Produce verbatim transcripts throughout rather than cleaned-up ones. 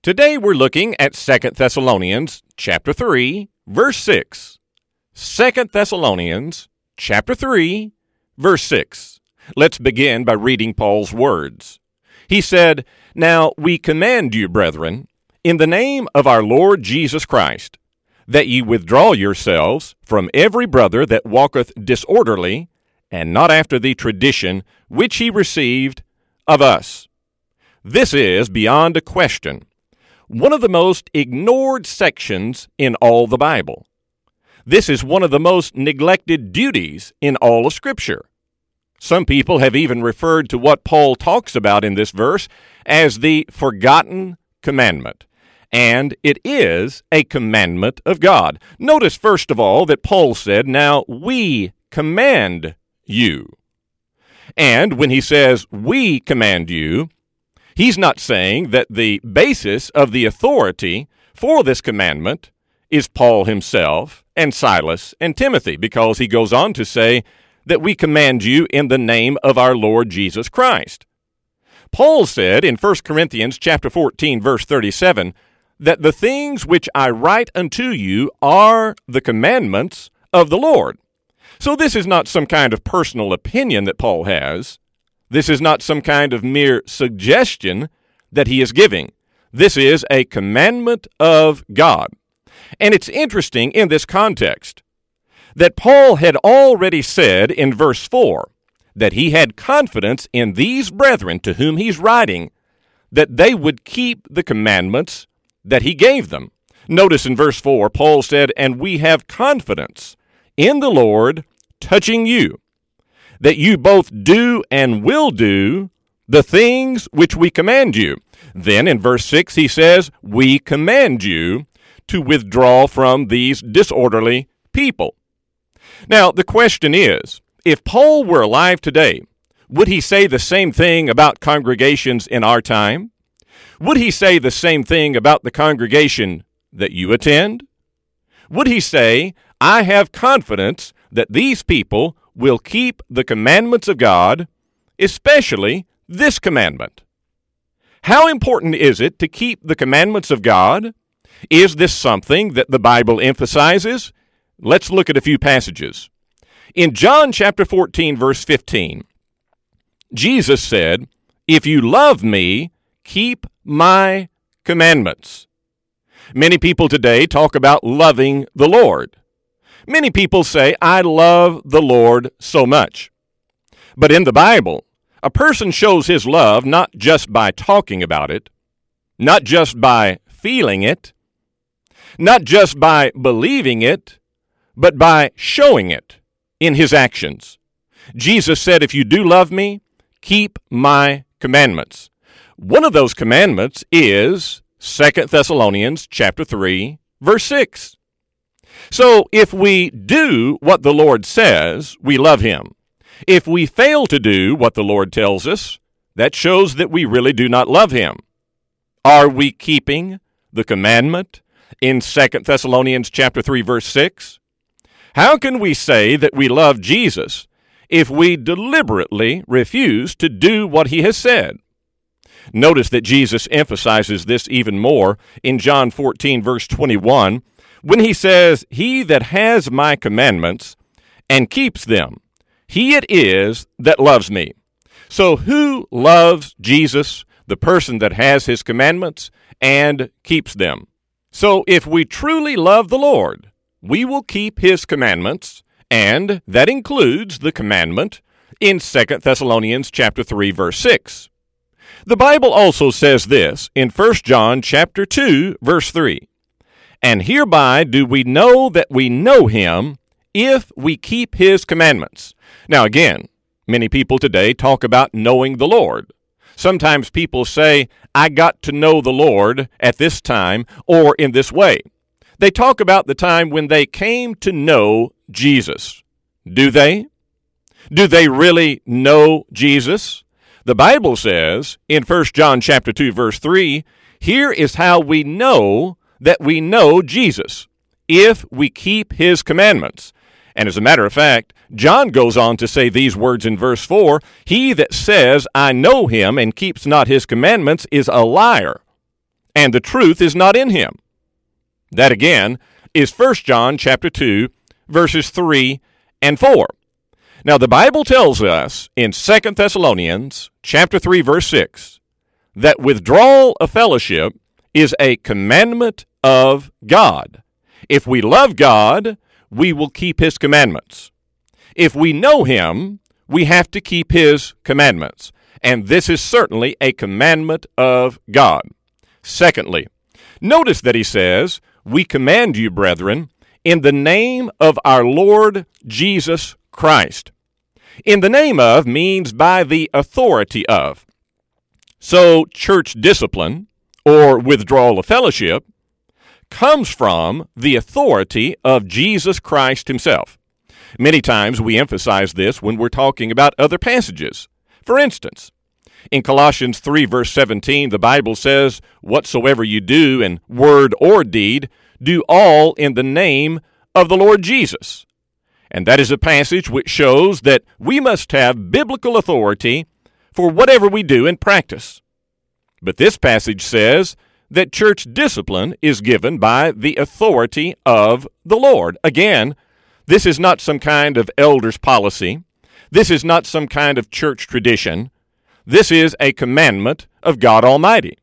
Today we're looking at Second Thessalonians chapter three, verse six. Second Thessalonians chapter three, verse six. Let's begin by reading Paul's words. He said, "Now we command you, brethren, in the name of our Lord Jesus Christ, that ye withdraw yourselves from every brother that walketh disorderly, and not after the tradition which he received of us." This is, beyond a question, one of the most ignored sections in all the Bible. This is one of the most neglected duties in all of Scripture. Some people have even referred to what Paul talks about in this verse as the forgotten commandment. And it is a commandment of God. Notice, first of all, that Paul said, "Now we command you." And when he says, "we command you," he's not saying that the basis of the authority for this commandment is Paul himself and Silas and Timothy, because he goes on to say that we command you in the name of our Lord Jesus Christ. Paul said in First Corinthians chapter fourteen, verse thirty-seven, that the things which I write unto you are the commandments of the Lord. So this is not some kind of personal opinion that Paul has. This is not some kind of mere suggestion that he is giving. This is a commandment of God. And it's interesting in this context that Paul had already said in verse four that he had confidence in these brethren to whom he's writing that they would keep the commandments that he gave them. Notice in verse four, Paul said, "And we have confidence in the Lord touching you, that you both do and will do the things which we command you." Then in verse six he says, "We command you to withdraw from these disorderly people." Now the question is, if Paul were alive today, would he say the same thing about congregations in our time? Would he say the same thing about the congregation that you attend? Would he say, "I have confidence that these people will keep the commandments of God, especially this commandment"? How important is it to keep the commandments of God? Is this something that the Bible emphasizes? Let's look at a few passages. In John chapter fourteen, verse fifteen, Jesus said, "If you love me, keep my commandments." Many people today talk about loving the Lord. Many people say, "I love the Lord so much." But in the Bible, a person shows his love not just by talking about it, not just by feeling it, not just by believing it, but by showing it in his actions. Jesus said, "If you do love me, keep my commandments." One of those commandments is Second Thessalonians chapter three, verse six. So if we do what the Lord says, we love him. If we fail to do what the Lord tells us, that shows that we really do not love him. Are we keeping the commandment in Second Thessalonians chapter three, verse six? How can we say that we love Jesus if we deliberately refuse to do what he has said? Notice that Jesus emphasizes this even more in John fourteen, verse twenty-one, when he says, "He that has my commandments and keeps them, he it is that loves me." So who loves Jesus? The person that has his commandments and keeps them. So if we truly love the Lord, we will keep his commandments, and that includes the commandment in Second Thessalonians chapter three, verse six. The Bible also says this in First John chapter two, verse three. "And hereby do we know that we know him, if we keep his commandments." Now again, many people today talk about knowing the Lord. Sometimes people say, "I got to know the Lord at this time or in this way." They talk about the time when they came to know Jesus. Do they? Do they really know Jesus? The Bible says in First John chapter two, verse three, "Here is how we know that we know Jesus, if we keep his commandments." And as a matter of fact, John goes on to say these words in verse four, "He that says, I know him, and keeps not his commandments, is a liar, and the truth is not in him. That again is First John chapter two, verses three and four. Now the Bible tells us in Second Thessalonians chapter three, verse six, that withdrawal of fellowship is a commandment of God. If we love God, we will keep his commandments. If we know him, we have to keep his commandments. And this is certainly a commandment of God. Secondly, notice that he says, we command you, brethren, in the name of our Lord Jesus Christ. In the name of means by the authority of. So church discipline, or withdrawal of fellowship, comes from the authority of Jesus Christ himself. Many times we emphasize this when we're talking about other passages. For instance, in Colossians three, verse seventeen, the Bible says, whatsoever you do in word or deed, do all in the name of the Lord Jesus. And that is a passage which shows that we must have biblical authority for whatever we do in practice. But this passage says that church discipline is given by the authority of the Lord. Again, this is not some kind of elder's policy. This is not some kind of church tradition. This is a commandment of God Almighty.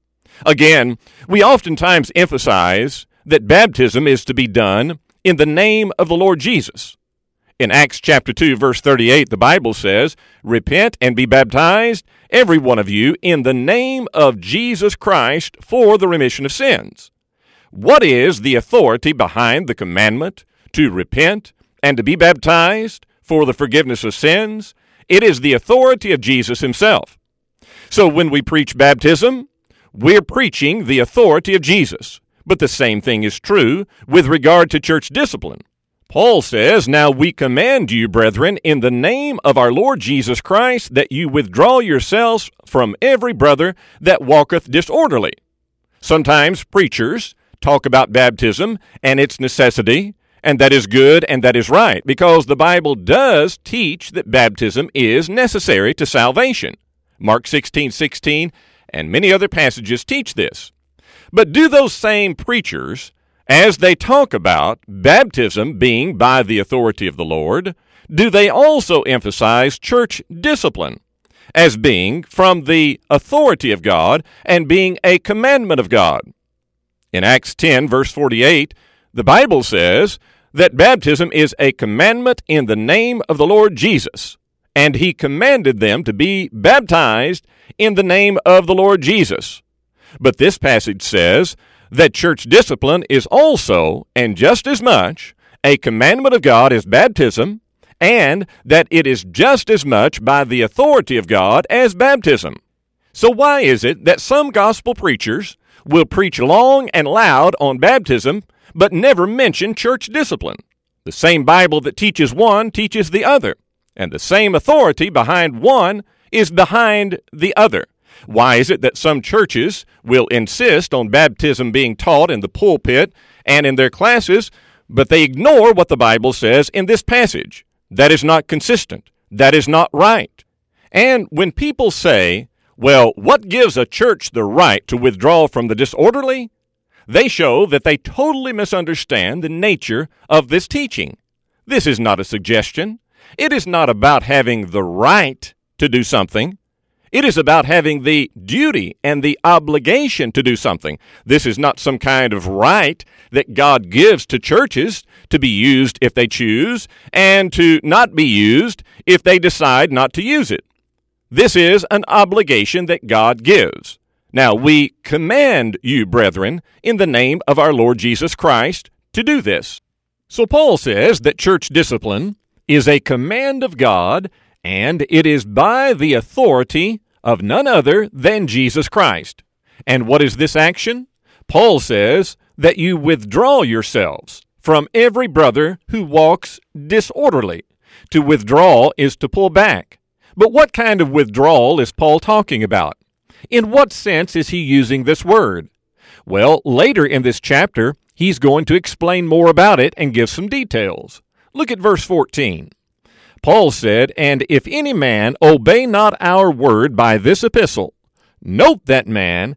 Again, we oftentimes emphasize that baptism is to be done in the name of the Lord Jesus. In Acts chapter two, verse thirty-eight, the Bible says, repent and be baptized, every one of you, in the name of Jesus Christ for the remission of sins. What is the authority behind the commandment to repent and to be baptized for the forgiveness of sins? It is the authority of Jesus himself. So when we preach baptism, we're preaching the authority of Jesus. But the same thing is true with regard to church discipline. Paul says, now we command you, brethren, in the name of our Lord Jesus Christ, that you withdraw yourselves from every brother that walketh disorderly. Sometimes preachers talk about baptism and its necessity, and that is good and that is right, because the Bible does teach that baptism is necessary to salvation. Mark sixteen sixteen and many other passages teach this. But do those same preachers, as they talk about baptism being by the authority of the Lord, do they also emphasize church discipline as being from the authority of God and being a commandment of God? In Acts ten, verse forty-eight, the Bible says that baptism is a commandment in the name of the Lord Jesus, and he commanded them to be baptized in the name of the Lord Jesus. But this passage says that church discipline is also, and just as much, a commandment of God as baptism, and that it is just as much by the authority of God as baptism. So why is it that some gospel preachers will preach long and loud on baptism, but never mention church discipline? The same Bible that teaches one teaches the other, and the same authority behind one is behind the other. Why is it that some churches will insist on baptism being taught in the pulpit and in their classes, but they ignore what the Bible says in this passage? That is not consistent. That is not right. And when people say, well, what gives a church the right to withdraw from the disorderly? They show that they totally misunderstand the nature of this teaching. This is not a suggestion. It is not about having the right to do something. It is about having the duty and the obligation to do something. This is not some kind of right that God gives to churches to be used if they choose and to not be used if they decide not to use it. This is an obligation that God gives. Now, we command you, brethren, in the name of our Lord Jesus Christ, to do this. So Paul says that church discipline is a command of God, and it is by the authority of none other than Jesus Christ. And what is this action? Paul says that you withdraw yourselves from every brother who walks disorderly. To withdraw is to pull back. But what kind of withdrawal is Paul talking about? In what sense is he using this word? Well, later in this chapter, he's going to explain more about it and give some details. Look at verse fourteen. Paul said, and if any man obey not our word by this epistle, note that man,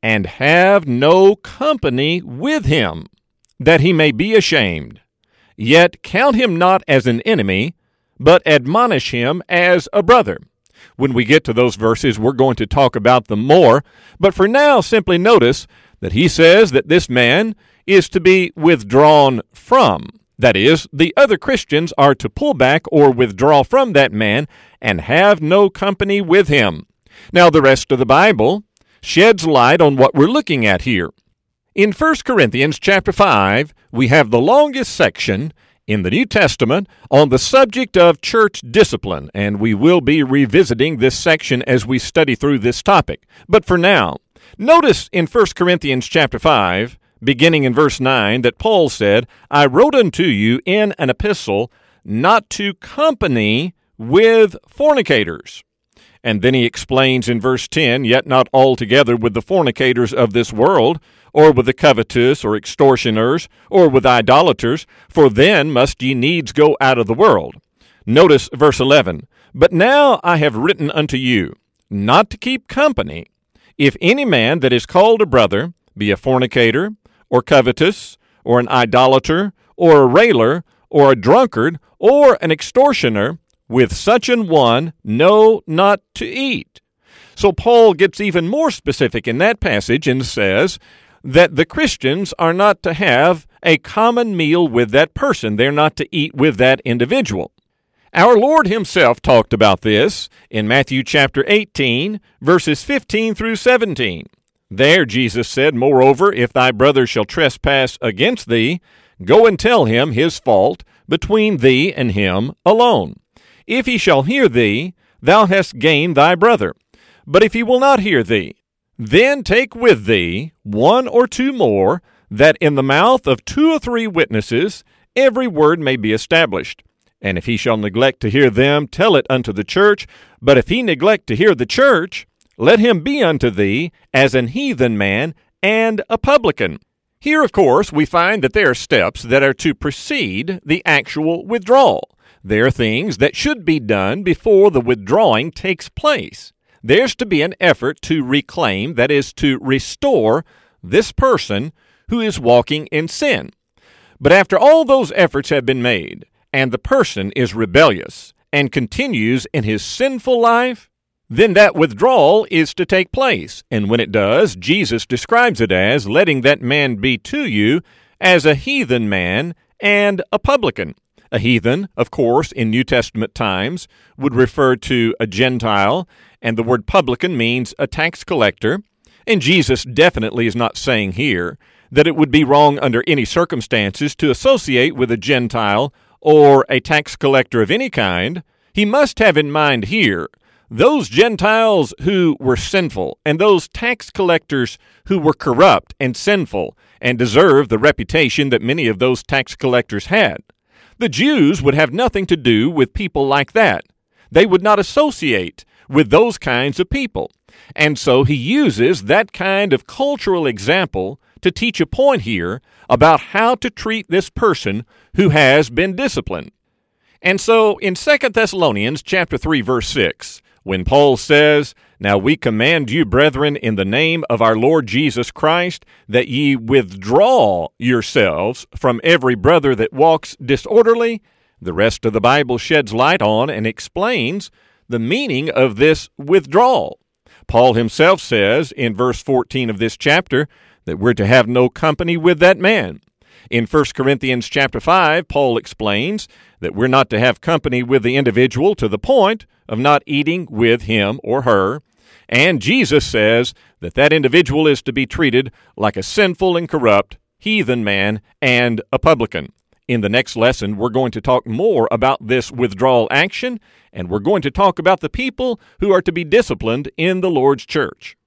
and have no company with him, that he may be ashamed. Yet count him not as an enemy, but admonish him as a brother. When we get to those verses, we're going to talk about them more, but for now, simply notice that he says that this man is to be withdrawn from. That is, the other Christians are to pull back or withdraw from that man and have no company with him. Now, the rest of the Bible sheds light on what we're looking at here. In First Corinthians chapter five, we have the longest section in the New Testament on the subject of church discipline, and we will be revisiting this section as we study through this topic. But for now, notice in First Corinthians chapter five, beginning in verse nine, that Paul said, I wrote unto you in an epistle not to company with fornicators. And then he explains in verse ten, yet not altogether with the fornicators of this world, or with the covetous, or extortioners, or with idolaters, for then must ye needs go out of the world. Notice verse eleven, But now I have written unto you, not to keep company, if any man that is called a brother be a fornicator, or covetous, or an idolater, or a railer, or a drunkard, or an extortioner, with such an one know not to eat. So Paul gets even more specific in that passage and says that the Christians are not to have a common meal with that person. They're not to eat with that individual. Our Lord himself talked about this in Matthew chapter eighteen, verses fifteen through seventeen. There Jesus said, Moreover, if thy brother shall trespass against thee, go and tell him his fault between thee and him alone. If he shall hear thee, thou hast gained thy brother. But if he will not hear thee, then take with thee one or two more, that in the mouth of two or three witnesses every word may be established. And if he shall neglect to hear them, tell it unto the church. But if he neglect to hear the church, let him be unto thee as an heathen man and a publican. Here, of course, we find that there are steps that are to precede the actual withdrawal. There are things that should be done before the withdrawing takes place. There's to be an effort to reclaim, that is, to restore this person who is walking in sin. But after all those efforts have been made, and the person is rebellious and continues in his sinful life, then that withdrawal is to take place. And when it does, Jesus describes it as letting that man be to you as a heathen man and a publican. A heathen, of course, in New Testament times, would refer to a Gentile, and the word publican means a tax collector. And Jesus definitely is not saying here that it would be wrong under any circumstances to associate with a Gentile or a tax collector of any kind. He must have in mind here those Gentiles who were sinful and those tax collectors who were corrupt and sinful and deserved the reputation that many of those tax collectors had. The Jews would have nothing to do with people like that. They would not associate with those kinds of people. And so he uses that kind of cultural example to teach a point here about how to treat this person who has been disciplined. And so in Second Thessalonians chapter three, verse six, when Paul says, Now we command you, brethren, in the name of our Lord Jesus Christ, that ye withdraw yourselves from every brother that walks disorderly, the rest of the Bible sheds light on and explains the meaning of this withdrawal. Paul himself says in verse fourteen of this chapter that we're to have no company with that man. In First Corinthians chapter five, Paul explains that we're not to have company with the individual to the point of not eating with him or her. And Jesus says that that individual is to be treated like a sinful and corrupt heathen man and a publican. In the next lesson, we're going to talk more about this withdrawal action, and we're going to talk about the people who are to be disciplined in the Lord's church.